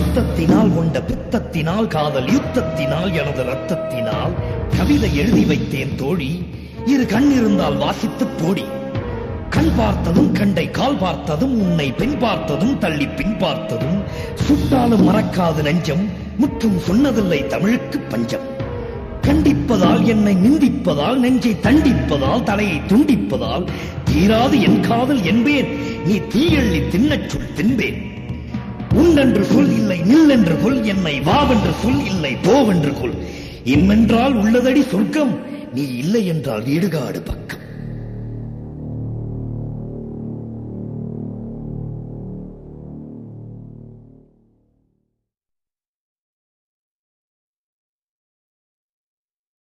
சுத்தத்தினால் கொண்ட பித்தத்தினால் காதல் யுத்தத்தினால் எனது ரத்தத்தினால் கவிதை எழுதி வைத்தேன் தோழி. இரு கண் இருந்தால் வாசித்து போடி. கண் பார்த்ததும் கண்டை கால் பார்த்ததும் உன்னை பெண் பார்த்ததும் தள்ளி பின் பார்த்ததும் சுட்டாலும் மறக்காது நெஞ்சம் முற்றும் சொன்னதில்லை தமிழுக்கு பஞ்சம். கண்டிப்பதால் என்னை நிந்திப்பதால் நெஞ்சை தண்டிப்பதால் தலையை துண்டிப்பதால் தீராது என் காதல் என்பேன். நீ தீயள்ளி தின்னச் சொல் தின்பேன். உண்டென்று சொல் இல்லை நில்லென்று கொல். என்னை வாவென்று சொல் இல்லை போவென்று கொல். இம்மென்றால் உள்ளதடி சொர்க்கம். நீ இல்லை என்றால் இடுகாடு பக்கம்.